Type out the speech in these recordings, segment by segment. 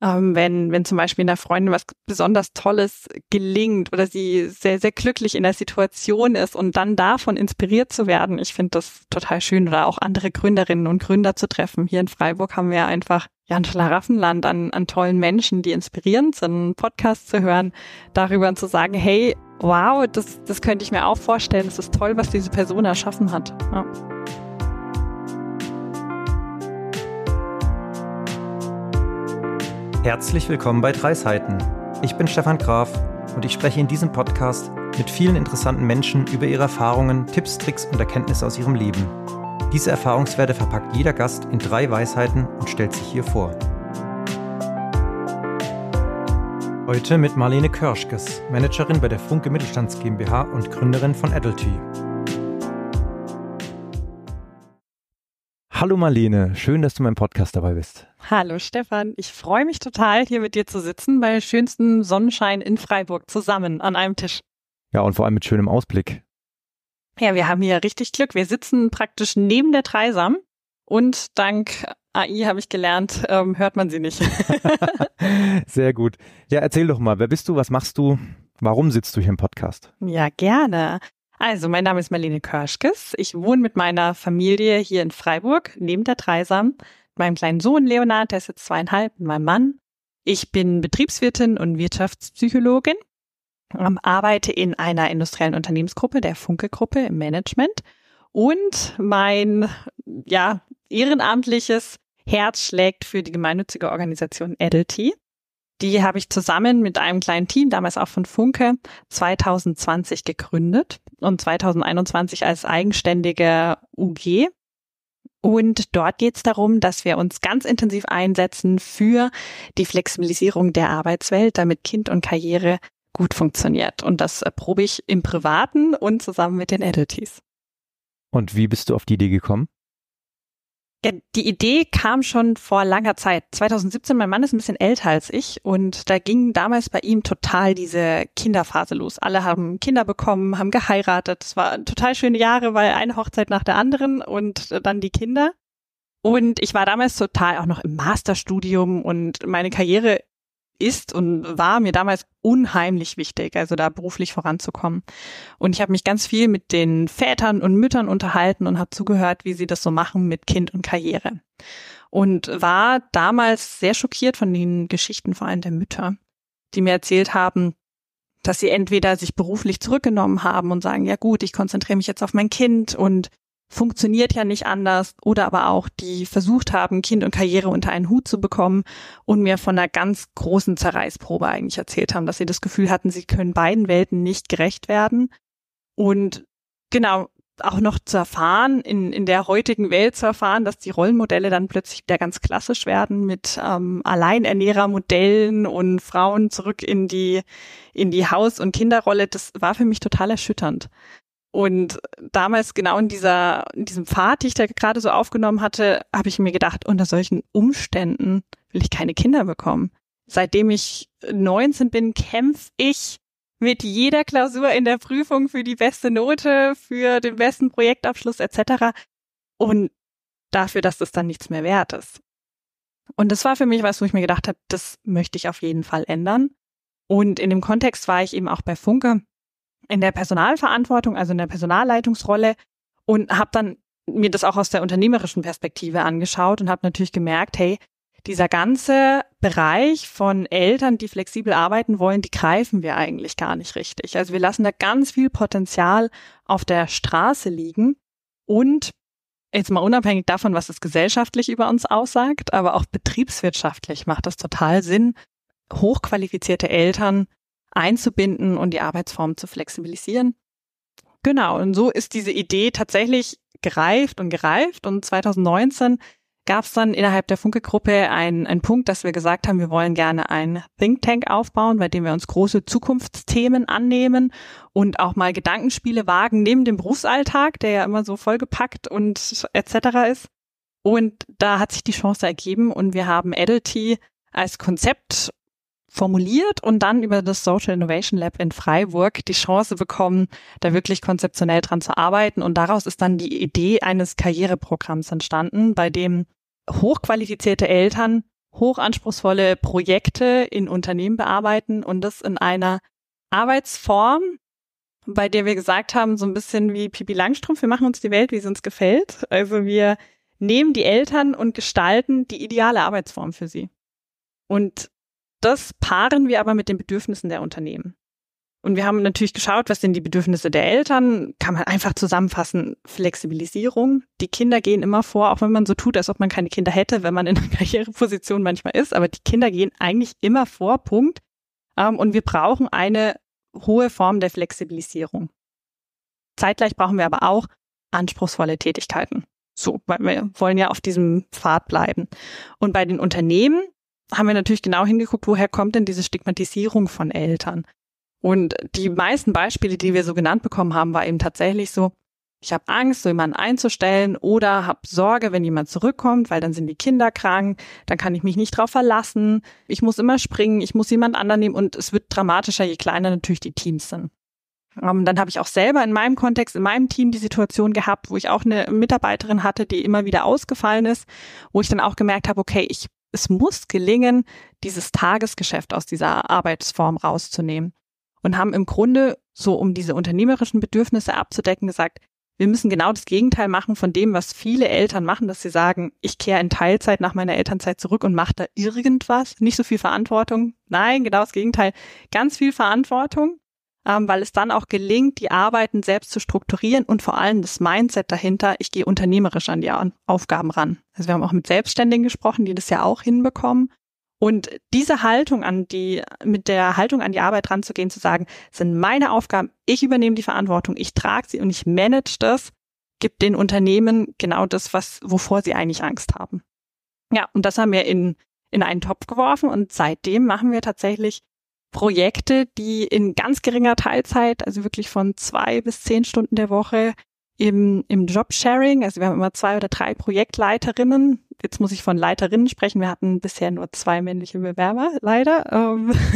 Wenn zum Beispiel einer Freundin was besonders Tolles gelingt oder sie sehr, sehr glücklich in der Situation ist und dann davon inspiriert zu werden. Ich finde das total schön, oder auch andere Gründerinnen und Gründer zu treffen. Hier in Freiburg haben wir einfach ein Schlaraffenland an tollen Menschen, die inspirierend sind, einen Podcast zu hören, darüber zu sagen, hey, wow, das könnte ich mir auch vorstellen. Das ist toll, was diese Person erschaffen hat. Ja. Herzlich willkommen bei 3 Seiten. Ich bin Stefan Graf und ich spreche in diesem Podcast mit vielen interessanten Menschen über ihre Erfahrungen, Tipps, Tricks und Erkenntnisse aus ihrem Leben. Diese Erfahrungswerte verpackt jeder Gast in 3 Weisheiten und stellt sich hier vor. Heute mit Marlene Körschkes, Managerin bei der Funke Mittelstands GmbH und Gründerin von Adulty. Hallo Marlene, schön, dass du beim Podcast dabei bist. Hallo Stefan, ich freue mich total, hier mit dir zu sitzen, bei schönstem Sonnenschein in Freiburg, zusammen an einem Tisch. Ja, und vor allem mit schönem Ausblick. Ja, wir haben hier richtig Glück. Wir sitzen praktisch neben der Dreisam und dank AI habe ich gelernt, hört man sie nicht. Sehr gut. Ja, erzähl doch mal, wer bist du, was machst du, warum sitzt du hier im Podcast? Ja, gerne. Also, mein Name ist Marlene Körschkes. Ich wohne mit meiner Familie hier in Freiburg, neben der Dreisam. Mit meinem kleinen Sohn Leonard, der ist jetzt 2,5, mit meinem Mann. Ich bin Betriebswirtin und Wirtschaftspsychologin, arbeite in einer industriellen Unternehmensgruppe, der Funke-Gruppe im Management. Und mein ehrenamtliches Herz schlägt für die gemeinnützige Organisation Adulty. Die habe ich zusammen mit einem kleinen Team, damals auch von Funke, 2020 gegründet und 2021 als eigenständige UG. Und dort geht es darum, dass wir uns ganz intensiv einsetzen für die Flexibilisierung der Arbeitswelt, damit Kind und Karriere gut funktioniert. Und das erprobe ich im Privaten und zusammen mit den Adulties. Und wie bist du auf die Idee gekommen? Ja, die Idee kam schon vor langer Zeit. 2017, mein Mann ist ein bisschen älter als ich und da ging damals bei ihm total diese Kinderphase los. Alle haben Kinder bekommen, haben geheiratet. Es waren total schöne Jahre, weil eine Hochzeit nach der anderen und dann die Kinder. Und ich war damals total auch noch im Masterstudium und meine Karriere ist und war mir damals unheimlich wichtig, also da beruflich voranzukommen. Und ich habe mich ganz viel mit den Vätern und Müttern unterhalten und habe zugehört, wie sie das so machen mit Kind und Karriere. Und war damals sehr schockiert von den Geschichten vor allem der Mütter, die mir erzählt haben, dass sie entweder sich beruflich zurückgenommen haben und sagen, ja gut, ich konzentriere mich jetzt auf mein Kind und funktioniert ja nicht anders, oder aber auch die versucht haben, Kind und Karriere unter einen Hut zu bekommen und mir von einer ganz großen Zerreißprobe eigentlich erzählt haben, dass sie das Gefühl hatten, sie können beiden Welten nicht gerecht werden. Und genau, auch noch zu erfahren, in der heutigen Welt zu erfahren, dass die Rollenmodelle dann plötzlich wieder ganz klassisch werden mit Alleiernährermodellen und Frauen zurück in die Haus- und Kinderrolle, das war für mich total erschütternd. Und damals genau in diesem Pfad, den ich da gerade so aufgenommen hatte, habe ich mir gedacht, unter solchen Umständen will ich keine Kinder bekommen. Seitdem ich 19 bin, kämpfe ich mit jeder Klausur in der Prüfung für die beste Note, für den besten Projektabschluss etc. Und dafür, dass das dann nichts mehr wert ist. Und das war für mich was, wo ich mir gedacht habe, das möchte ich auf jeden Fall ändern. Und in dem Kontext war ich eben auch bei Funke in der Personalverantwortung, also in der Personalleitungsrolle, und habe dann mir das auch aus der unternehmerischen Perspektive angeschaut und habe natürlich gemerkt, hey, dieser ganze Bereich von Eltern, die flexibel arbeiten wollen, die greifen wir eigentlich gar nicht richtig. Also wir lassen da ganz viel Potenzial auf der Straße liegen und jetzt mal unabhängig davon, was es gesellschaftlich über uns aussagt, aber auch betriebswirtschaftlich macht das total Sinn, hochqualifizierte Eltern einzubinden und die Arbeitsform zu flexibilisieren. Genau, und so ist diese Idee tatsächlich gereift und 2019 gab es dann innerhalb der Funke-Gruppe einen Punkt, dass wir gesagt haben, wir wollen gerne ein Think Tank aufbauen, bei dem wir uns große Zukunftsthemen annehmen und auch mal Gedankenspiele wagen neben dem Berufsalltag, der ja immer so vollgepackt und etc. ist. Und da hat sich die Chance ergeben und wir haben Adulty als Konzept formuliert und dann über das Social Innovation Lab in Freiburg die Chance bekommen, da wirklich konzeptionell dran zu arbeiten. Und daraus ist dann die Idee eines Karriereprogramms entstanden, bei dem hochqualifizierte Eltern hochanspruchsvolle Projekte in Unternehmen bearbeiten und das in einer Arbeitsform, bei der wir gesagt haben, so ein bisschen wie Pipi Langstrumpf, wir machen uns die Welt, wie es uns gefällt. Also wir nehmen die Eltern und gestalten die ideale Arbeitsform für sie. Und das paaren wir aber mit den Bedürfnissen der Unternehmen. Und wir haben natürlich geschaut, was sind die Bedürfnisse der Eltern, kann man einfach zusammenfassen, Flexibilisierung. Die Kinder gehen immer vor, auch wenn man so tut, als ob man keine Kinder hätte, wenn man in einer Karriereposition manchmal ist, aber die Kinder gehen eigentlich immer vor, Punkt. Und wir brauchen eine hohe Form der Flexibilisierung. Zeitgleich brauchen wir aber auch anspruchsvolle Tätigkeiten. So, weil wir wollen ja auf diesem Pfad bleiben. Und bei den Unternehmen haben wir natürlich genau hingeguckt, woher kommt denn diese Stigmatisierung von Eltern? Und die meisten Beispiele, die wir so genannt bekommen haben, war eben tatsächlich so, ich habe Angst, so jemanden einzustellen oder habe Sorge, wenn jemand zurückkommt, weil dann sind die Kinder krank, dann kann ich mich nicht drauf verlassen, ich muss immer springen, ich muss jemand anderen nehmen und es wird dramatischer, je kleiner natürlich die Teams sind. Dann habe ich auch selber in meinem Kontext, in meinem Team die Situation gehabt, wo ich auch eine Mitarbeiterin hatte, die immer wieder ausgefallen ist, wo ich dann auch gemerkt habe, okay, es muss gelingen, dieses Tagesgeschäft aus dieser Arbeitsform rauszunehmen. Und haben im Grunde, so um diese unternehmerischen Bedürfnisse abzudecken, gesagt, wir müssen genau das Gegenteil machen von dem, was viele Eltern machen, dass sie sagen, ich kehre in Teilzeit nach meiner Elternzeit zurück und mache da irgendwas, nicht so viel Verantwortung. Nein, genau das Gegenteil, ganz viel Verantwortung, weil es dann auch gelingt, die Arbeiten selbst zu strukturieren und vor allem das Mindset dahinter, ich gehe unternehmerisch an die Aufgaben ran. Also wir haben auch mit Selbstständigen gesprochen, die das ja auch hinbekommen. Und diese Haltung mit der Haltung an die Arbeit ranzugehen, zu sagen, es sind meine Aufgaben, ich übernehme die Verantwortung, ich trage sie und ich manage das, gibt den Unternehmen genau das, wovor sie eigentlich Angst haben. Ja, und das haben wir in einen Topf geworfen und seitdem machen wir tatsächlich Projekte, die in ganz geringer Teilzeit, also wirklich von 2 bis 10 Stunden der Woche im Jobsharing, also wir haben immer 2 oder 3 Projektleiterinnen. Jetzt muss ich von Leiterinnen sprechen. Wir hatten bisher nur 2 männliche Bewerber, leider.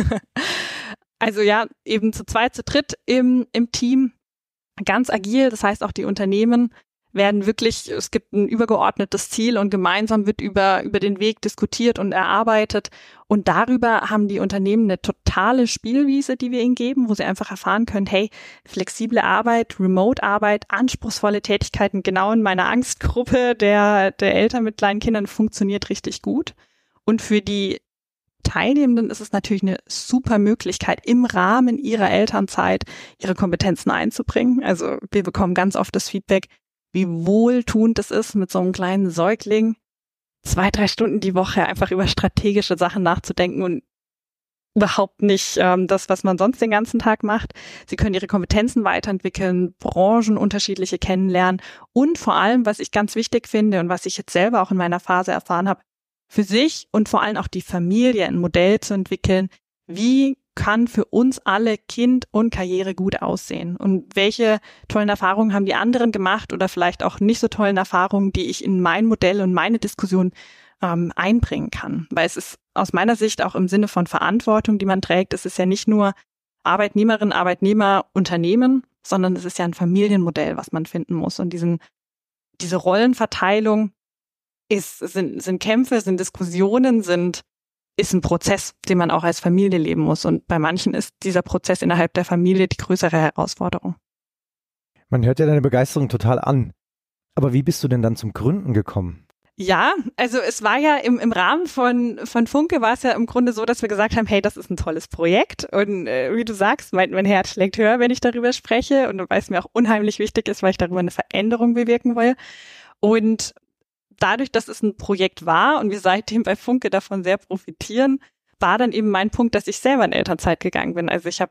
Also ja, eben zu 2, zu 3 im Team, ganz agil. Das heißt, auch die Unternehmen werden wirklich, es gibt ein übergeordnetes Ziel und gemeinsam wird über den Weg diskutiert und erarbeitet. Und darüber haben die Unternehmen eine totale Spielwiese, die wir ihnen geben, wo sie einfach erfahren können, hey, flexible Arbeit, Remote-Arbeit, anspruchsvolle Tätigkeiten, genau in meiner Angstgruppe der Eltern mit kleinen Kindern funktioniert richtig gut. Und für die Teilnehmenden ist es natürlich eine super Möglichkeit, im Rahmen ihrer Elternzeit ihre Kompetenzen einzubringen. Also wir bekommen ganz oft das Feedback, wie wohltuend es ist, mit so einem kleinen Säugling 2-3 Stunden die Woche einfach über strategische Sachen nachzudenken und überhaupt nicht das, was man sonst den ganzen Tag macht. Sie können ihre Kompetenzen weiterentwickeln, Branchen unterschiedliche kennenlernen und vor allem, was ich ganz wichtig finde und was ich jetzt selber auch in meiner Phase erfahren habe, für sich und vor allem auch die Familie ein Modell zu entwickeln, wie kann für uns alle Kind und Karriere gut aussehen und welche tollen Erfahrungen haben die anderen gemacht oder vielleicht auch nicht so tollen Erfahrungen, die ich in mein Modell und meine Diskussion einbringen kann. Weil es ist aus meiner Sicht auch im Sinne von Verantwortung, die man trägt, es ist ja nicht nur Arbeitnehmerin, Arbeitnehmer, Unternehmen, sondern es ist ja ein Familienmodell, was man finden muss. Und diese Rollenverteilung sind Kämpfe, sind Diskussionen, ist ein Prozess, den man auch als Familie leben muss. Und bei manchen ist dieser Prozess innerhalb der Familie die größere Herausforderung. Man hört ja deine Begeisterung total an. Aber wie bist du denn dann zum Gründen gekommen? Ja, also es war ja im Rahmen von Funke war es ja im Grunde so, dass wir gesagt haben, hey, das ist ein tolles Projekt. Und wie du sagst, mein Herz schlägt höher, wenn ich darüber spreche. Und weil es mir auch unheimlich wichtig ist, weil ich darüber eine Veränderung bewirken will. Und dadurch, dass es ein Projekt war und wir seitdem bei Funke davon sehr profitieren, war dann eben mein Punkt, dass ich selber in Elternzeit gegangen bin. Also ich habe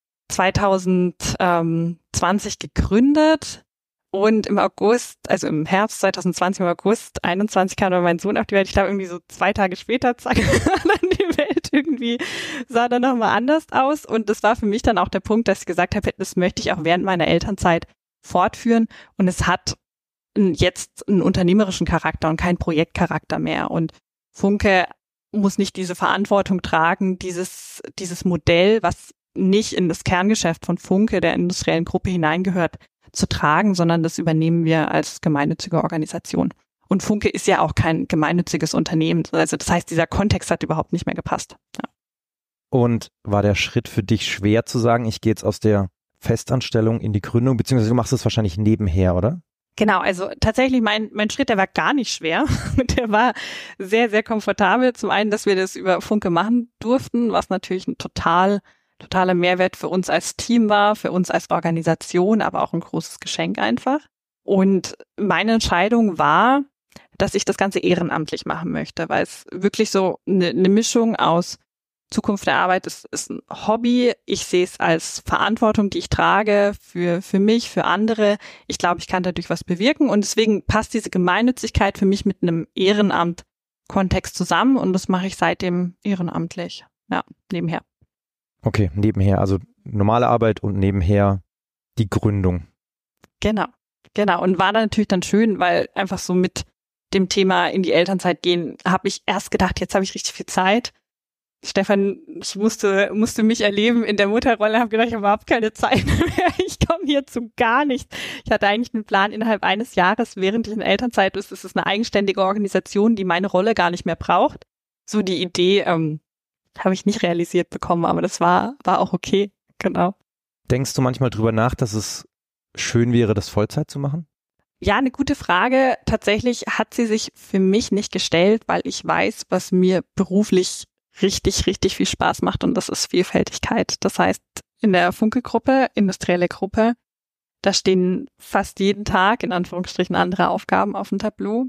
2020 gegründet und im Herbst 2020, im August 21 kam dann mein Sohn auf die Welt. Ich glaube irgendwie so 2 Tage später, zack, dann die Welt irgendwie sah dann nochmal anders aus. Und das war für mich dann auch der Punkt, dass ich gesagt habe, das möchte ich auch während meiner Elternzeit fortführen. Und es hat jetzt einen unternehmerischen Charakter und keinen Projektcharakter mehr. Und Funke muss nicht diese Verantwortung tragen, dieses Modell, was nicht in das Kerngeschäft von Funke, der industriellen Gruppe hineingehört, zu tragen, sondern das übernehmen wir als gemeinnützige Organisation. Und Funke ist ja auch kein gemeinnütziges Unternehmen. Also das heißt, dieser Kontext hat überhaupt nicht mehr gepasst. Ja. Und war der Schritt für dich schwer zu sagen, ich gehe jetzt aus der Festanstellung in die Gründung, beziehungsweise du machst es wahrscheinlich nebenher, oder? Genau, also tatsächlich mein Schritt, der war gar nicht schwer. Der war sehr, sehr komfortabel. Zum einen, dass wir das über Funke machen durften, was natürlich ein totaler Mehrwert für uns als Team war, für uns als Organisation, aber auch ein großes Geschenk einfach. Und meine Entscheidung war, dass ich das Ganze ehrenamtlich machen möchte, weil es wirklich so eine Mischung aus Zukunft der Arbeit ist ein Hobby. Ich sehe es als Verantwortung, die ich trage für mich, für andere. Ich glaube, ich kann dadurch was bewirken und deswegen passt diese Gemeinnützigkeit für mich mit einem Ehrenamt-Kontext zusammen und das mache ich seitdem ehrenamtlich. Ja, nebenher. Okay, nebenher, also normale Arbeit und nebenher die Gründung. Genau. Und war dann natürlich dann schön, weil einfach so mit dem Thema in die Elternzeit gehen, habe ich erst gedacht, jetzt habe ich richtig viel Zeit. Stefan, ich musste mich erleben in der Mutterrolle, habe gedacht, ich habe überhaupt keine Zeit mehr, ich komme hier zu gar nichts. Ich hatte eigentlich einen Plan innerhalb eines Jahres, während ich in Elternzeit ist, es ist eine eigenständige Organisation, die meine Rolle gar nicht mehr braucht. So die Idee habe ich nicht realisiert bekommen, aber das war auch okay, genau. Denkst du manchmal drüber nach, dass es schön wäre, das Vollzeit zu machen? Ja, eine gute Frage. Tatsächlich hat sie sich für mich nicht gestellt, weil ich weiß, was mir beruflich richtig, richtig viel Spaß macht und das ist Vielfältigkeit. Das heißt, in der Funke-Gruppe, industrielle Gruppe, da stehen fast jeden Tag in Anführungsstrichen andere Aufgaben auf dem Tableau.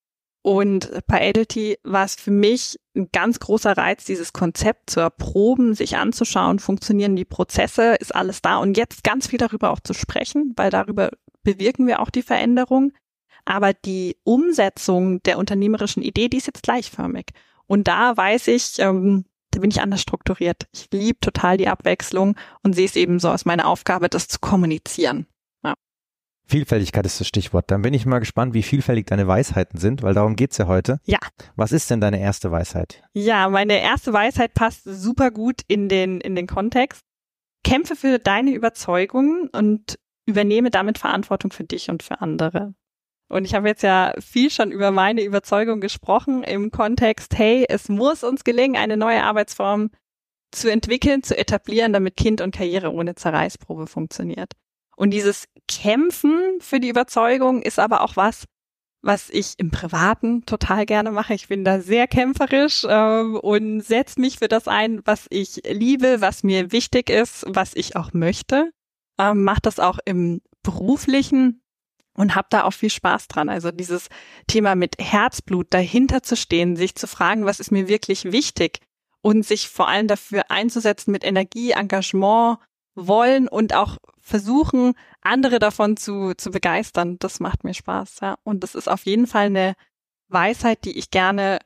Und bei Adelty war es für mich ein ganz großer Reiz, dieses Konzept zu erproben, sich anzuschauen, funktionieren die Prozesse, ist alles da und jetzt ganz viel darüber auch zu sprechen, weil darüber bewirken wir auch die Veränderung. Aber die Umsetzung der unternehmerischen Idee, die ist jetzt gleichförmig. Und da weiß ich, da bin ich anders strukturiert. Ich liebe total die Abwechslung und sehe es eben so als meine Aufgabe, das zu kommunizieren. Ja. Vielfältigkeit ist das Stichwort. Dann bin ich mal gespannt, wie vielfältig deine Weisheiten sind, weil darum geht's ja heute. Ja. Was ist denn deine erste Weisheit? Ja, meine erste Weisheit passt super gut in den Kontext. Kämpfe für deine Überzeugungen und übernehme damit Verantwortung für dich und für andere. Und ich habe jetzt ja viel schon über meine Überzeugung gesprochen im Kontext, hey, es muss uns gelingen, eine neue Arbeitsform zu entwickeln, zu etablieren, damit Kind und Karriere ohne Zerreißprobe funktioniert. Und dieses Kämpfen für die Überzeugung ist aber auch was ich im Privaten total gerne mache. Ich bin da sehr kämpferisch und setze mich für das ein, was ich liebe, was mir wichtig ist, was ich auch möchte. Mache das auch im Beruflichen. Und habe da auch viel Spaß dran. Also dieses Thema mit Herzblut dahinter zu stehen, sich zu fragen, was ist mir wirklich wichtig und sich vor allem dafür einzusetzen mit Energie, Engagement, Wollen und auch versuchen, andere davon zu begeistern. Das macht mir Spaß, ja. Und das ist auf jeden Fall eine Weisheit, die ich gerne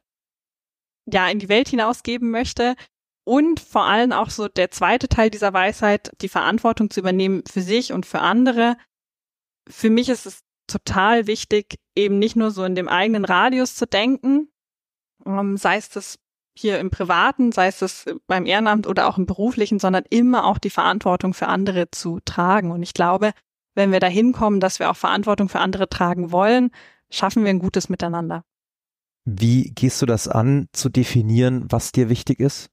in die Welt hinausgeben möchte. Und vor allem auch so der zweite Teil dieser Weisheit, die Verantwortung zu übernehmen für sich und für andere. Für mich ist es total wichtig, eben nicht nur so in dem eigenen Radius zu denken, sei es das hier im Privaten, sei es das beim Ehrenamt oder auch im Beruflichen, sondern immer auch die Verantwortung für andere zu tragen. Und ich glaube, wenn wir dahin kommen, dass wir auch Verantwortung für andere tragen wollen, schaffen wir ein gutes Miteinander. Wie gehst du das an, zu definieren, was dir wichtig ist?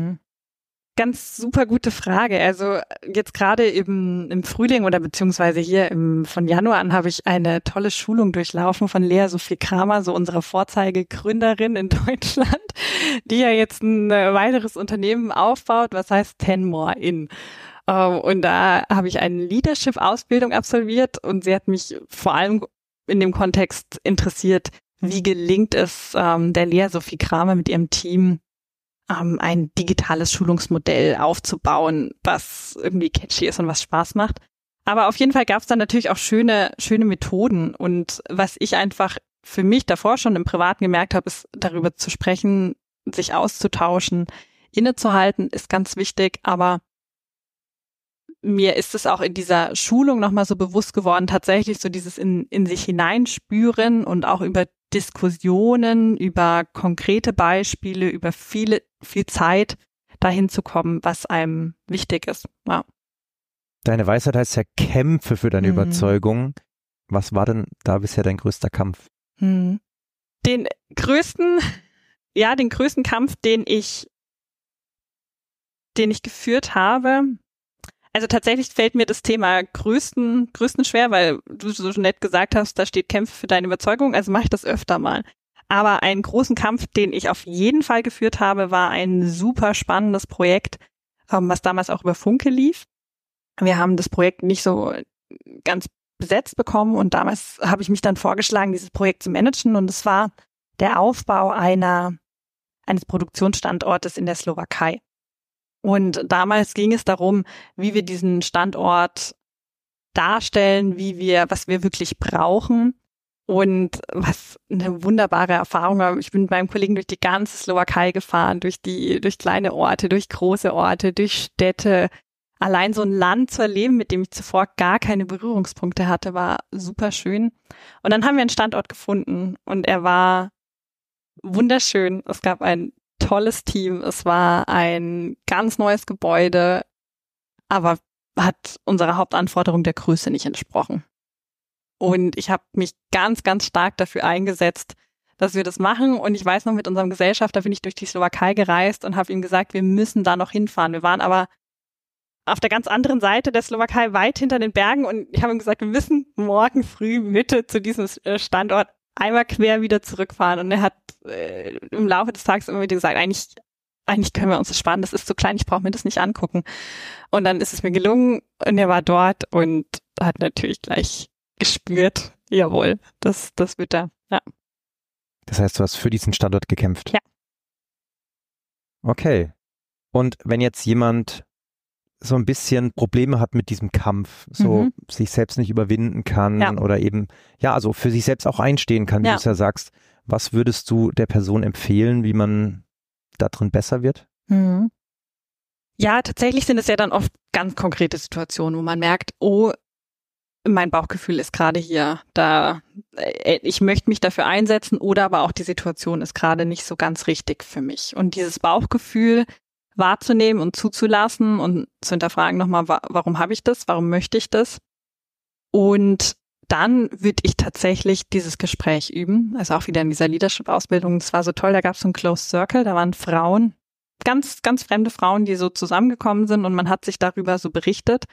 Ganz super gute Frage. Also jetzt gerade im Frühling oder beziehungsweise hier von Januar an habe ich eine tolle Schulung durchlaufen von Lea Sophie Kramer, so unsere Vorzeigegründerin in Deutschland, die ja jetzt ein weiteres Unternehmen aufbaut, was heißt 10 More In. Und da habe ich eine Leadership-Ausbildung absolviert und sie hat mich vor allem in dem Kontext interessiert, wie gelingt es der Lea Sophie Kramer mit ihrem Team, ein digitales Schulungsmodell aufzubauen, was irgendwie catchy ist und was Spaß macht. Aber auf jeden Fall gab es dann natürlich auch schöne Methoden. Und was ich einfach für mich davor schon im Privaten gemerkt habe, ist darüber zu sprechen, sich auszutauschen, innezuhalten, ist ganz wichtig. Aber mir ist es auch in dieser Schulung nochmal so bewusst geworden, tatsächlich so dieses in sich hineinspüren und auch über Diskussionen, über konkrete Beispiele, über viel Zeit dahin zu kommen, was einem wichtig ist. Ja. Deine Weisheit heißt ja Kämpfe für deine Überzeugung. Was war denn da bisher dein größter Kampf? Den größten Kampf, den ich geführt habe. Also tatsächlich fällt mir das Thema größten schwer, weil du so nett gesagt hast, da steht Kämpfe für deine Überzeugung, also mache ich das öfter mal. Aber einen großen Kampf, den ich auf jeden Fall geführt habe, war ein super spannendes Projekt, was damals auch über Funke lief. Wir haben das Projekt nicht so ganz besetzt bekommen und damals habe ich mich dann vorgeschlagen, dieses Projekt zu managen, und es war der Aufbau eines Produktionsstandortes in der Slowakei. Und damals ging es darum, wie wir diesen Standort darstellen, was wir wirklich brauchen, und was eine wunderbare Erfahrung war. Ich bin mit meinem Kollegen durch die ganze Slowakei gefahren, durch kleine Orte, durch große Orte, durch Städte. Allein so ein Land zu erleben, mit dem ich zuvor gar keine Berührungspunkte hatte, war super schön. Und dann haben wir einen Standort gefunden und er war wunderschön. Es gab ein tolles Team. Es war ein ganz neues Gebäude, aber hat unserer Hauptanforderung der Größe nicht entsprochen. Und ich habe mich ganz, ganz stark dafür eingesetzt, dass wir das machen. Und ich weiß noch, mit unserem Gesellschafter bin ich durch die Slowakei gereist und habe ihm gesagt, wir müssen da noch hinfahren. Wir waren aber auf der ganz anderen Seite der Slowakei, weit hinter den Bergen. Und ich habe ihm gesagt, wir müssen morgen früh Mitte zu diesem Standort einmal quer wieder zurückfahren. Und er hat im Laufe des Tages immer wieder gesagt, eigentlich können wir uns das sparen, das ist zu klein, ich brauche mir das nicht angucken. Und dann ist es mir gelungen und er war dort und hat natürlich gleich gespürt, jawohl, das wird er. Ja. Das heißt, du hast für diesen Standort gekämpft? Ja. Okay. Und wenn jetzt jemand so ein bisschen Probleme hat mit diesem Kampf, so sich selbst nicht überwinden kann oder eben, also für sich selbst auch einstehen kann, wie du es ja sagst, was würdest du der Person empfehlen, wie man da drin besser wird? Mhm. Ja, tatsächlich sind es ja dann oft ganz konkrete Situationen, wo man merkt, oh, mein Bauchgefühl ist gerade hier, ich möchte mich dafür einsetzen, oder aber auch die Situation ist gerade nicht so ganz richtig für mich. Und dieses Bauchgefühl wahrzunehmen und zuzulassen und zu hinterfragen nochmal, warum habe ich das, warum möchte ich das? Und dann würde ich tatsächlich dieses Gespräch üben, also auch wieder in dieser Leadership-Ausbildung. Das war so toll, da gab es so einen Closed Circle, da waren Frauen, ganz, ganz fremde Frauen, die so zusammengekommen sind und man hat sich darüber so berichtet.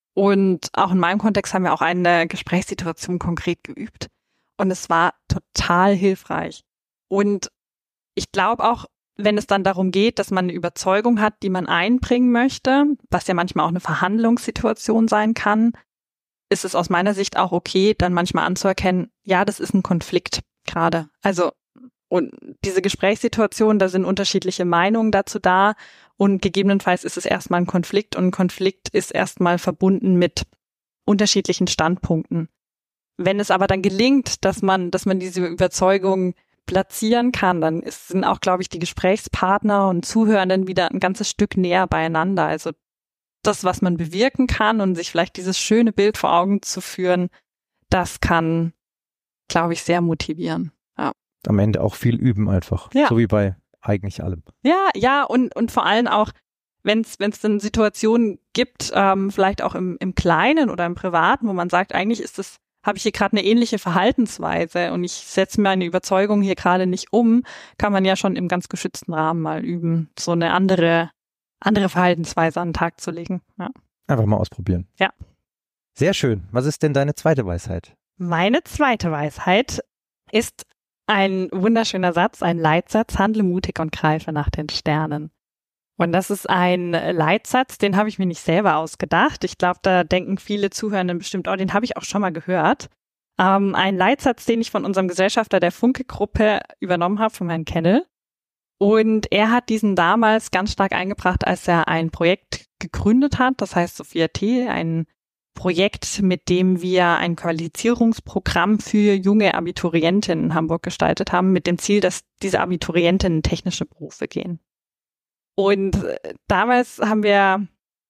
Und auch in meinem Kontext haben wir auch eine Gesprächssituation konkret geübt. Und es war total hilfreich. Und ich glaube auch, wenn es dann darum geht, dass man eine Überzeugung hat, die man einbringen möchte, was ja manchmal auch eine Verhandlungssituation sein kann, ist es aus meiner Sicht auch okay, dann manchmal anzuerkennen, ja, das ist ein Konflikt gerade. Also, und diese Gesprächssituation, da sind unterschiedliche Meinungen dazu da und gegebenenfalls ist es erstmal ein Konflikt und ein Konflikt ist erstmal verbunden mit unterschiedlichen Standpunkten. Wenn es aber dann gelingt, dass man diese Überzeugung platzieren kann, dann sind auch, glaube ich, die Gesprächspartner und Zuhörenden wieder ein ganzes Stück näher beieinander. Also das, was man bewirken kann und sich vielleicht dieses schöne Bild vor Augen zu führen, das kann, glaube ich, sehr motivieren. Ja. Am Ende auch viel üben einfach, so wie bei eigentlich allem. Ja, und vor allem auch, wenn es dann Situationen gibt, vielleicht auch im Kleinen oder im Privaten, wo man sagt, eigentlich habe ich hier gerade eine ähnliche Verhaltensweise und ich setze meine Überzeugung hier gerade nicht um, kann man ja schon im ganz geschützten Rahmen mal üben, so eine andere Verhaltensweise an den Tag zu legen. Ja. Einfach mal ausprobieren. Ja. Sehr schön. Was ist denn deine zweite Weisheit? Meine zweite Weisheit ist ein wunderschöner Satz, ein Leitsatz: Handle mutig und greife nach den Sternen. Und das ist ein Leitsatz, den habe ich mir nicht selber ausgedacht. Ich glaube, da denken viele Zuhörenden bestimmt, den habe ich auch schon mal gehört. Ein Leitsatz, den ich von unserem Gesellschafter der Funke-Gruppe übernommen habe, von Herrn Kennel. Und er hat diesen damals ganz stark eingebracht, als er ein Projekt gegründet hat, das heißt Sophia T., ein Projekt, mit dem wir ein Qualifizierungsprogramm für junge Abiturientinnen in Hamburg gestaltet haben, mit dem Ziel, dass diese Abiturientinnen in technische Berufe gehen. Und damals, als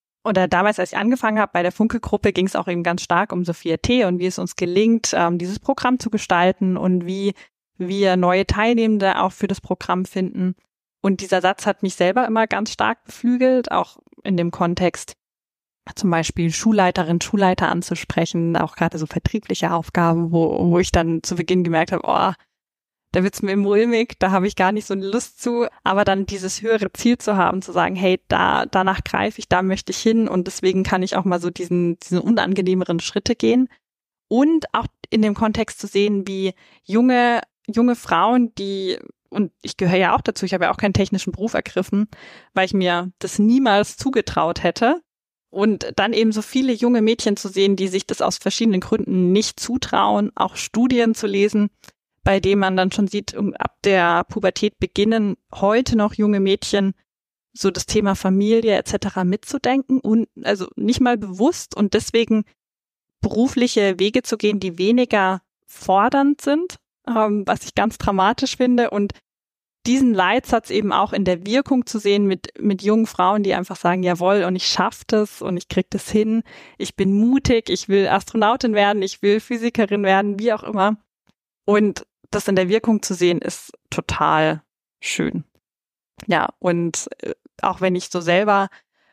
ich angefangen habe bei der Funke-Gruppe, ging es auch eben ganz stark um Sophia T. und wie es uns gelingt, dieses Programm zu gestalten und wie wir neue Teilnehmende auch für das Programm finden. Und dieser Satz hat mich selber immer ganz stark beflügelt, auch in dem Kontext, zum Beispiel Schulleiterinnen, Schulleiter anzusprechen, auch gerade so vertriebliche Aufgaben, wo ich dann zu Beginn gemerkt habe, da wird's mir mulmig, da habe ich gar nicht so eine Lust zu. Aber dann dieses höhere Ziel zu haben, zu sagen, hey, danach greife ich, da möchte ich hin und deswegen kann ich auch mal so diesen unangenehmeren Schritte gehen. Und auch in dem Kontext zu sehen, wie junge Frauen, und ich gehöre ja auch dazu, ich habe ja auch keinen technischen Beruf ergriffen, weil ich mir das niemals zugetraut hätte. Und dann eben so viele junge Mädchen zu sehen, die sich das aus verschiedenen Gründen nicht zutrauen, auch Studien zu lesen, bei denen man dann schon sieht, ab der Pubertät beginnen heute noch junge Mädchen so das Thema Familie etc. mitzudenken und also nicht mal bewusst und deswegen berufliche Wege zu gehen, die weniger fordernd sind, was ich ganz dramatisch finde und diesen Leitsatz eben auch in der Wirkung zu sehen mit jungen Frauen, die einfach sagen, jawohl, und ich schaffe das und ich kriege das hin, ich bin mutig, ich will Astronautin werden, ich will Physikerin werden, wie auch immer. Und das in der Wirkung zu sehen, ist total schön. Ja, und auch wenn ich so selber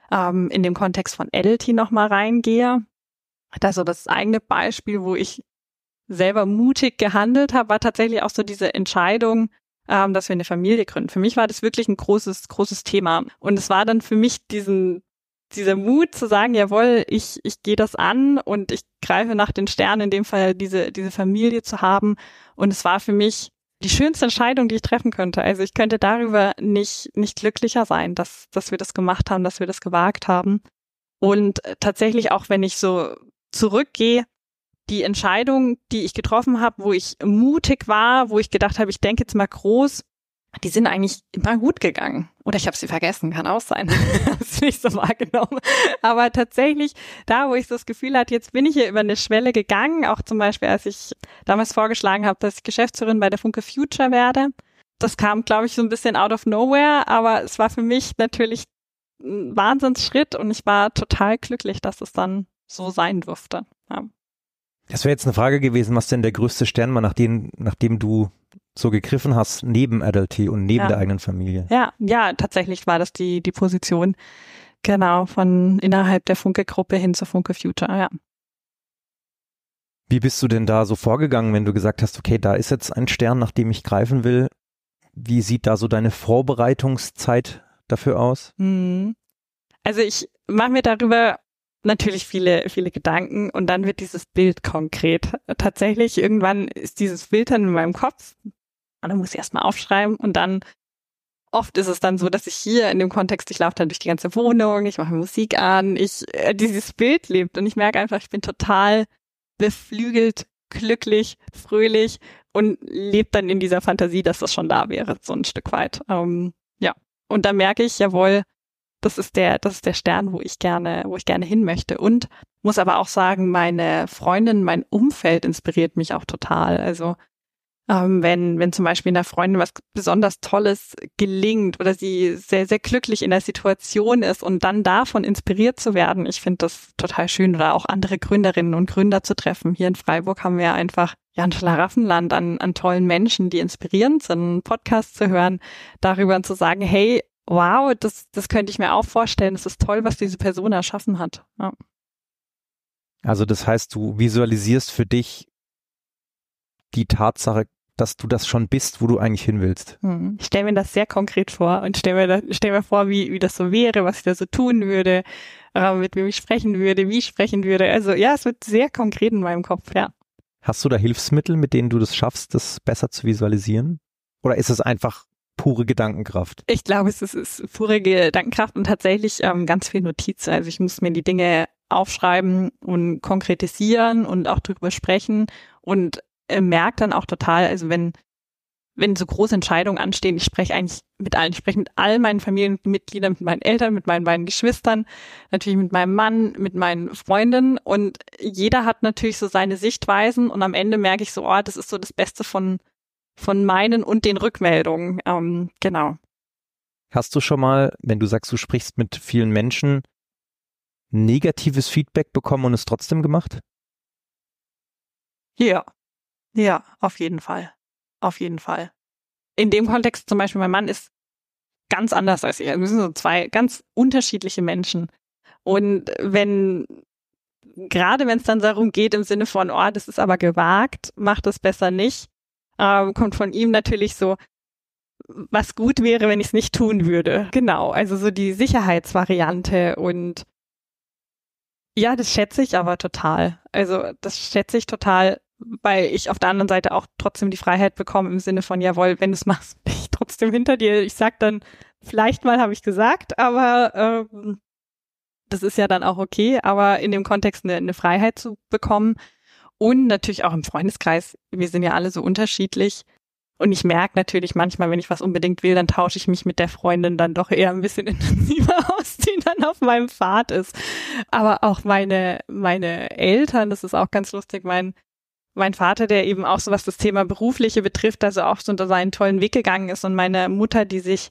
in dem Kontext von Edelty nochmal reingehe, also das eigene Beispiel, wo ich selber mutig gehandelt habe, war tatsächlich auch so diese Entscheidung, dass wir eine Familie gründen. Für mich war das wirklich ein großes Thema. Und es war dann für mich dieser Mut zu sagen, jawohl, ich gehe das an und ich greife nach den Sternen, in dem Fall diese Familie zu haben. Und es war für mich die schönste Entscheidung, die ich treffen könnte. Also ich könnte darüber nicht glücklicher sein, dass wir das gemacht haben, dass wir das gewagt haben. Und tatsächlich auch, wenn ich so zurückgehe, die Entscheidung, die ich getroffen habe, wo ich mutig war, wo ich gedacht habe, ich denke jetzt mal groß, die sind eigentlich immer gut gegangen. Oder ich habe sie vergessen, kann auch sein. Habe es nicht so wahrgenommen. Aber tatsächlich, da wo ich so das Gefühl hatte, jetzt bin ich hier über eine Schwelle gegangen, auch zum Beispiel, als ich damals vorgeschlagen habe, dass ich Geschäftsführerin bei der Funke Future werde. Das kam, glaube ich, so ein bisschen out of nowhere, aber es war für mich natürlich ein Wahnsinnsschritt und ich war total glücklich, dass es dann so sein durfte. Ja. Das wäre jetzt eine Frage gewesen, was denn der größte Stern war, nachdem du so gegriffen hast, neben Adulty und neben der eigenen Familie. Ja, tatsächlich war das die Position, genau, von innerhalb der Funke-Gruppe hin zur Funke Future, ja. Wie bist du denn da so vorgegangen, wenn du gesagt hast, okay, da ist jetzt ein Stern, nach dem ich greifen will? Wie sieht da so deine Vorbereitungszeit dafür aus? Also ich mache mir darüber natürlich viele Gedanken und dann wird dieses Bild konkret. Tatsächlich, irgendwann ist dieses Bild dann in meinem Kopf und dann muss ich erstmal aufschreiben und dann oft ist es dann so, dass ich hier in dem Kontext, ich laufe dann durch die ganze Wohnung, ich mache Musik an, dieses Bild lebt und ich merke einfach, ich bin total beflügelt, glücklich, fröhlich und lebe dann in dieser Fantasie, dass das schon da wäre, so ein Stück weit. Ja, und dann merke ich, jawohl, das ist der Stern, wo ich gerne hin möchte. Und muss aber auch sagen, meine Freundin, mein Umfeld inspiriert mich auch total. Also wenn zum Beispiel einer Freundin was besonders Tolles gelingt oder sie sehr, sehr glücklich in der Situation ist und dann davon inspiriert zu werden, ich finde das total schön. Oder auch andere Gründerinnen und Gründer zu treffen. Hier in Freiburg haben wir einfach ein Schlaraffenland an tollen Menschen, die inspirierend sind, einen Podcast zu hören, darüber zu sagen, hey, wow, das könnte ich mir auch vorstellen. Das ist toll, was diese Person erschaffen hat. Ja. Also das heißt, du visualisierst für dich die Tatsache, dass du das schon bist, wo du eigentlich hin willst. Ich stelle mir das sehr konkret vor und stell mir vor, wie das so wäre, was ich da so tun würde, mit wem ich sprechen würde, wie ich sprechen würde. Also ja, es wird sehr konkret in meinem Kopf, ja. Hast du da Hilfsmittel, mit denen du das schaffst, das besser zu visualisieren? Oder ist es einfach pure Gedankenkraft? Ich glaube, es ist pure Gedankenkraft und tatsächlich ganz viel Notiz. Also ich muss mir die Dinge aufschreiben und konkretisieren und auch drüber sprechen und merke dann auch total, also wenn so große Entscheidungen anstehen, ich spreche eigentlich mit allen, ich spreche mit all meinen Familienmitgliedern, mit meinen Eltern, mit meinen beiden Geschwistern, natürlich mit meinem Mann, mit meinen Freundinnen und jeder hat natürlich so seine Sichtweisen und am Ende merke ich so, das ist so das Beste von meinen und den Rückmeldungen, genau. Hast du schon mal, wenn du sagst, du sprichst mit vielen Menschen, negatives Feedback bekommen und es trotzdem gemacht? Ja, auf jeden Fall. Auf jeden Fall. In dem Kontext zum Beispiel, mein Mann ist ganz anders als ich. Wir sind so zwei ganz unterschiedliche Menschen. Und gerade wenn es dann darum geht im Sinne von, das ist aber gewagt, mach das besser nicht, kommt von ihm natürlich so, was gut wäre, wenn ich es nicht tun würde. Genau, also so die Sicherheitsvariante und ja, das schätze ich aber total. Also das schätze ich total, weil ich auf der anderen Seite auch trotzdem die Freiheit bekomme im Sinne von, jawohl, wenn du es machst, bin ich trotzdem hinter dir. Ich sag dann, vielleicht mal habe ich gesagt, aber das ist ja dann auch okay, aber in dem Kontext eine Freiheit zu bekommen und natürlich auch im Freundeskreis, wir sind ja alle so unterschiedlich und ich merke natürlich manchmal, wenn ich was unbedingt will, dann tausche ich mich mit der Freundin dann doch eher ein bisschen intensiver aus, die dann auf meinem Pfad ist. Aber auch meine Eltern, das ist auch ganz lustig, mein Vater, der eben auch so was das Thema Berufliche betrifft, also auch so unter seinen tollen Weg gegangen ist und meine Mutter, die sich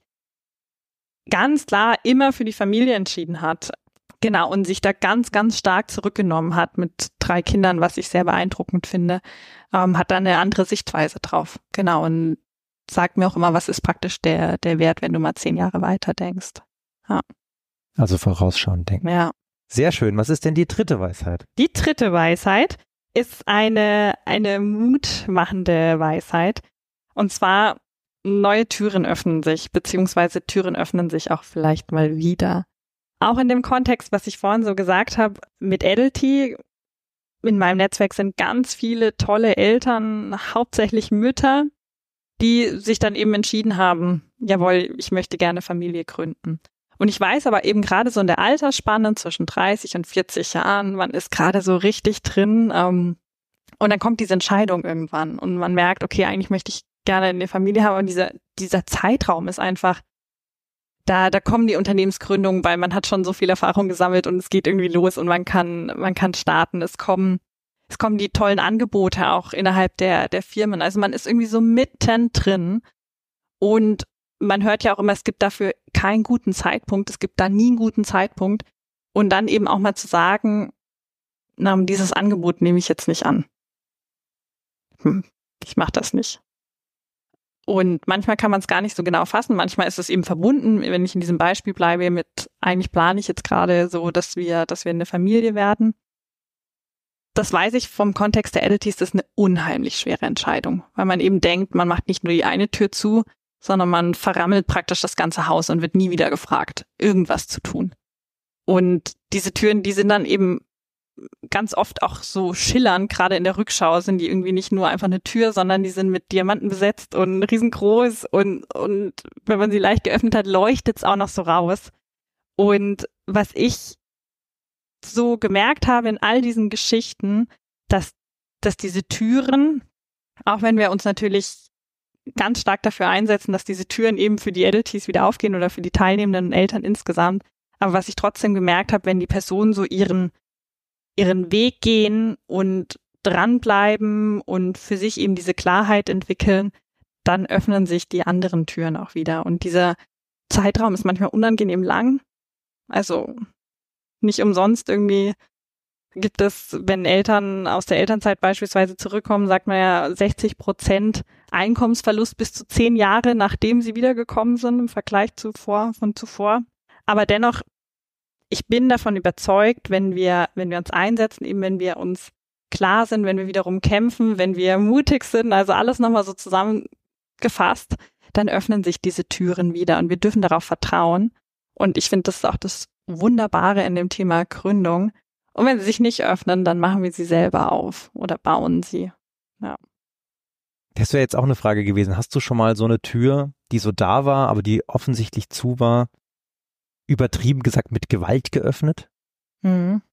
ganz klar immer für die Familie entschieden hat. Genau, und sich da ganz, ganz stark zurückgenommen hat mit 3 Kindern, was ich sehr beeindruckend finde, hat da eine andere Sichtweise drauf. Genau, und sagt mir auch immer, was ist praktisch der Wert, wenn du mal 10 Jahre weiter denkst. Ja. Also vorausschauend denken. Ja. Sehr schön. Was ist denn die 3. Weisheit? Die 3. Weisheit ist eine mutmachende Weisheit. Und zwar, neue Türen öffnen sich, beziehungsweise Türen öffnen sich auch vielleicht mal wieder. Auch in dem Kontext, was ich vorhin so gesagt habe, mit Edelty, in meinem Netzwerk sind ganz viele tolle Eltern, hauptsächlich Mütter, die sich dann eben entschieden haben, jawohl, ich möchte gerne Familie gründen. Und ich weiß aber eben gerade so in der Altersspanne zwischen 30 und 40 Jahren, man ist gerade so richtig drin und dann kommt diese Entscheidung irgendwann und man merkt, okay, eigentlich möchte ich gerne eine Familie haben und dieser Zeitraum ist einfach, da kommen die Unternehmensgründungen, weil man hat schon so viel Erfahrung gesammelt und es geht irgendwie los und man kann starten. Es kommen die tollen Angebote auch innerhalb der Firmen. Also man ist irgendwie so mittendrin und man hört ja auch immer, es gibt dafür keinen guten Zeitpunkt. Es gibt da nie einen guten Zeitpunkt. Und dann eben auch mal zu sagen, dieses Angebot nehme ich jetzt nicht an. Ich mache das nicht. Und manchmal kann man es gar nicht so genau fassen. Manchmal ist es eben verbunden, wenn ich in diesem Beispiel bleibe, mit eigentlich plane ich jetzt gerade so, dass wir eine Familie werden. Das weiß ich vom Kontext der Edelties, das ist eine unheimlich schwere Entscheidung, weil man eben denkt, man macht nicht nur die eine Tür zu, sondern man verrammelt praktisch das ganze Haus und wird nie wieder gefragt, irgendwas zu tun. Und diese Türen, die sind dann eben ganz oft auch so schillern, gerade in der Rückschau sind die irgendwie nicht nur einfach eine Tür, sondern die sind mit Diamanten besetzt und riesengroß und wenn man sie leicht geöffnet hat, leuchtet es auch noch so raus. Und was ich so gemerkt habe in all diesen Geschichten, dass diese Türen, auch wenn wir uns natürlich ganz stark dafür einsetzen, dass diese Türen eben für die Edelties wieder aufgehen oder für die teilnehmenden Eltern insgesamt, aber was ich trotzdem gemerkt habe, wenn die Personen so ihren Weg gehen und dranbleiben und für sich eben diese Klarheit entwickeln, dann öffnen sich die anderen Türen auch wieder. Und dieser Zeitraum ist manchmal unangenehm lang. Also nicht umsonst irgendwie gibt es, wenn Eltern aus der Elternzeit beispielsweise zurückkommen, sagt man ja 60% Einkommensverlust bis zu 10 Jahre, nachdem sie wiedergekommen sind im Vergleich zuvor. Aber dennoch, ich bin davon überzeugt, wenn wir uns einsetzen, eben wenn wir uns klar sind, wenn wir wiederum kämpfen, wenn wir mutig sind, also alles nochmal so zusammengefasst, dann öffnen sich diese Türen wieder und wir dürfen darauf vertrauen. Und ich finde, das ist auch das Wunderbare in dem Thema Gründung. Und wenn sie sich nicht öffnen, dann machen wir sie selber auf oder bauen sie. Ja. Das wäre jetzt auch eine Frage gewesen. Hast du schon mal so eine Tür, die so da war, aber die offensichtlich zu war, übertrieben gesagt mit Gewalt geöffnet? Mhm.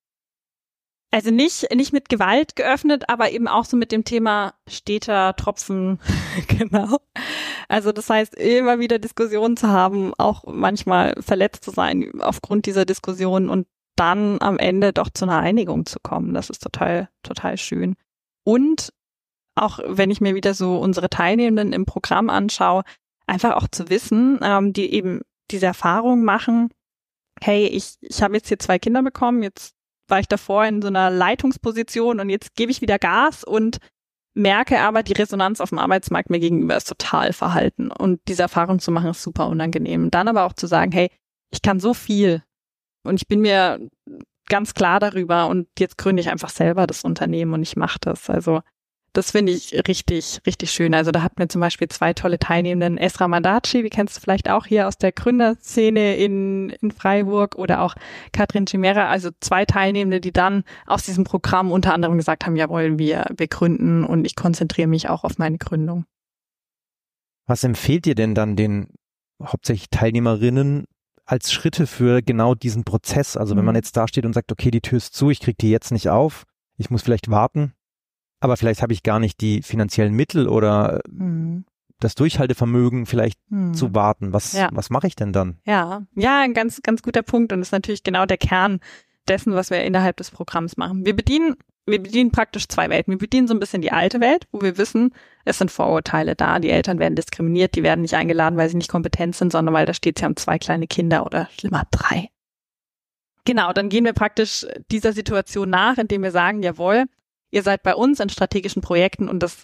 Also nicht mit Gewalt geöffnet, aber eben auch so mit dem Thema steter Tropfen, genau. Also das heißt, immer wieder Diskussionen zu haben, auch manchmal verletzt zu sein aufgrund dieser Diskussionen und dann am Ende doch zu einer Einigung zu kommen. Das ist total, total schön. Und auch wenn ich mir wieder so unsere Teilnehmenden im Programm anschaue, einfach auch zu wissen, die eben diese Erfahrung machen, hey, ich habe jetzt hier 2 Kinder bekommen, jetzt war ich davor in so einer Leitungsposition und jetzt gebe ich wieder Gas und merke aber, die Resonanz auf dem Arbeitsmarkt mir gegenüber ist total verhalten. Und diese Erfahrung zu machen, ist super unangenehm. Dann aber auch zu sagen, hey, ich kann so viel und ich bin mir ganz klar darüber und jetzt gründe ich einfach selber das Unternehmen und ich mache das. Also Das finde ich richtig, richtig schön. Also da hatten wir zum Beispiel 2 tolle Teilnehmenden, Esra Madaci, die kennst du vielleicht auch hier aus der Gründerszene in Freiburg, oder auch Katrin Chimera, also 2 Teilnehmende, die dann aus diesem Programm unter anderem gesagt haben, jawohl, wir gründen und ich konzentriere mich auch auf meine Gründung. Was empfehlt ihr denn dann den hauptsächlich Teilnehmerinnen als Schritte für genau diesen Prozess? Also wenn man jetzt da steht und sagt, okay, die Tür ist zu, ich kriege die jetzt nicht auf, ich muss vielleicht warten, aber vielleicht habe ich gar nicht die finanziellen Mittel oder das Durchhaltevermögen vielleicht zu warten. Was mache ich denn dann? Ja, ein ganz, ganz guter Punkt, und das ist natürlich genau der Kern dessen, was wir innerhalb des Programms machen. Wir bedienen praktisch 2 Welten. Wir bedienen so ein bisschen die alte Welt, wo wir wissen, es sind Vorurteile da, die Eltern werden diskriminiert, die werden nicht eingeladen, weil sie nicht kompetent sind, sondern weil da steht, sie haben 2 kleine Kinder oder schlimmer 3. Genau, dann gehen wir praktisch dieser Situation nach, indem wir sagen, jawohl, ihr seid bei uns in strategischen Projekten, und das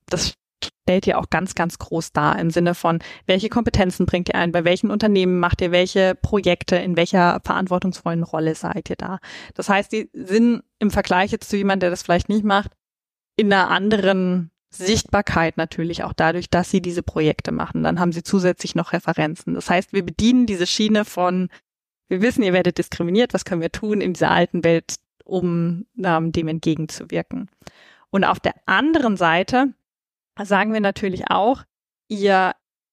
stellt ihr auch ganz, ganz groß dar im Sinne von, welche Kompetenzen bringt ihr ein, bei welchen Unternehmen macht ihr welche Projekte, in welcher verantwortungsvollen Rolle seid ihr da. Das heißt, die sind im Vergleich jetzt zu jemandem, der das vielleicht nicht macht, in einer anderen Sichtbarkeit natürlich, auch dadurch, dass sie diese Projekte machen. Dann haben sie zusätzlich noch Referenzen. Das heißt, wir bedienen diese Schiene von, wir wissen, ihr werdet diskriminiert, was können wir tun in dieser alten Welt, um dem entgegenzuwirken. Und auf der anderen Seite sagen wir natürlich auch, ihr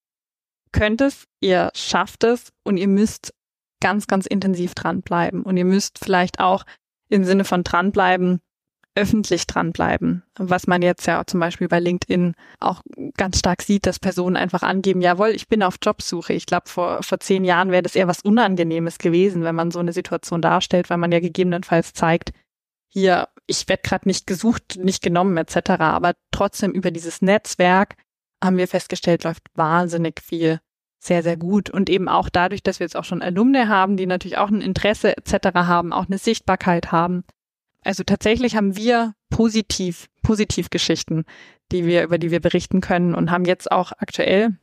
könnt es, ihr schafft es, und ihr müsst ganz, ganz intensiv dranbleiben. Und ihr müsst vielleicht auch im Sinne von dranbleiben, öffentlich dranbleiben. Was man jetzt ja zum Beispiel bei LinkedIn auch ganz stark sieht, dass Personen einfach angeben, jawohl, ich bin auf Jobsuche. Ich glaube, vor 10 Jahren wäre das eher was Unangenehmes gewesen, wenn man so eine Situation darstellt, weil man ja gegebenenfalls zeigt, hier, ich werde gerade nicht gesucht, nicht genommen etc. Aber trotzdem über dieses Netzwerk haben wir festgestellt, läuft wahnsinnig viel sehr, sehr gut. Und eben auch dadurch, dass wir jetzt auch schon Alumni haben, die natürlich auch ein Interesse etc. haben, auch eine Sichtbarkeit haben. Also tatsächlich haben wir positiv Geschichten, über die wir berichten können, und haben jetzt auch aktuell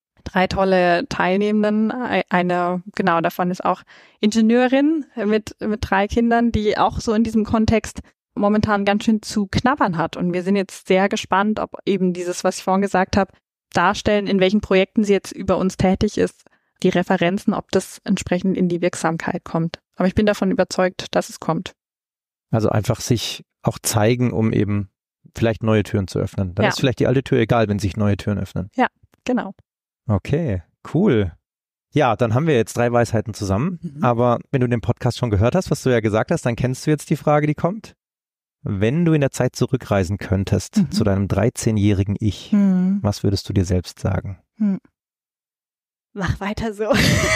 3 tolle Teilnehmenden. Eine, genau, davon ist auch Ingenieurin mit 3 Kindern, die auch so in diesem Kontext momentan ganz schön zu knabbern hat. Und wir sind jetzt sehr gespannt, ob eben dieses, was ich vorhin gesagt habe, darstellen, in welchen Projekten sie jetzt über uns tätig ist, die Referenzen, ob das entsprechend in die Wirksamkeit kommt. Aber ich bin davon überzeugt, dass es kommt. Also einfach sich auch zeigen, um eben vielleicht neue Türen zu öffnen. Dann ist vielleicht die alte Tür egal, wenn sich neue Türen öffnen. Ja, genau. Okay, cool. Ja, dann haben wir jetzt 3 Weisheiten zusammen. Aber wenn du den Podcast schon gehört hast, was du ja gesagt hast, dann kennst du jetzt die Frage, die kommt. Wenn du in der Zeit zurückreisen könntest zu deinem 13-jährigen Ich, was würdest du dir selbst sagen? Mach weiter so.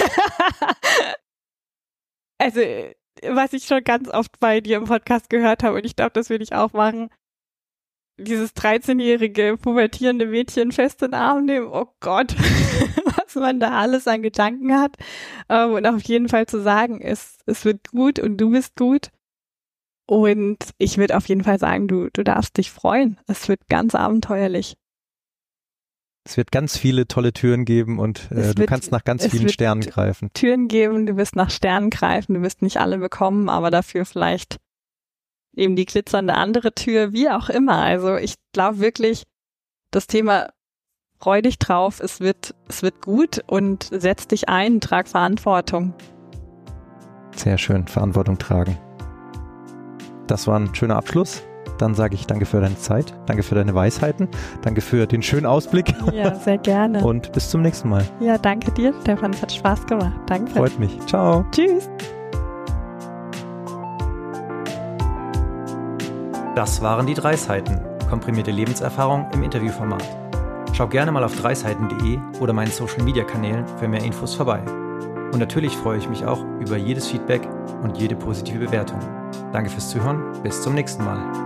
Also, was ich schon ganz oft bei dir im Podcast gehört habe, und ich glaube, das will ich auch machen, dieses 13-jährige pubertierende Mädchen fest in den Arm nehmen, oh Gott, was man da alles an Gedanken hat. Und auf jeden Fall zu sagen, es wird gut und du bist gut. Und ich würde auf jeden Fall sagen, du darfst dich freuen. Es wird ganz abenteuerlich. Es wird ganz viele tolle Türen geben, und du kannst nach ganz vielen Sternen greifen. Türen geben, du wirst nach Sternen greifen, du wirst nicht alle bekommen, aber dafür vielleicht eben die glitzernde andere Tür, wie auch immer. Also ich glaube wirklich, das Thema, freu dich drauf, es wird gut, und setz dich ein, trag Verantwortung. Sehr schön, Verantwortung tragen. Das war ein schöner Abschluss. Dann sage ich danke für deine Zeit, danke für deine Weisheiten, danke für den schönen Ausblick. Ja, sehr gerne. Und bis zum nächsten Mal. Ja, danke dir, Stefan, es hat Spaß gemacht. Danke. Freut mich. Ciao. Tschüss. Das waren die 3 Seiten, komprimierte Lebenserfahrung im Interviewformat. Schau gerne mal auf 3seiten.de oder meinen Social-Media-Kanälen für mehr Infos vorbei. Und natürlich freue ich mich auch über jedes Feedback und jede positive Bewertung. Danke fürs Zuhören, bis zum nächsten Mal.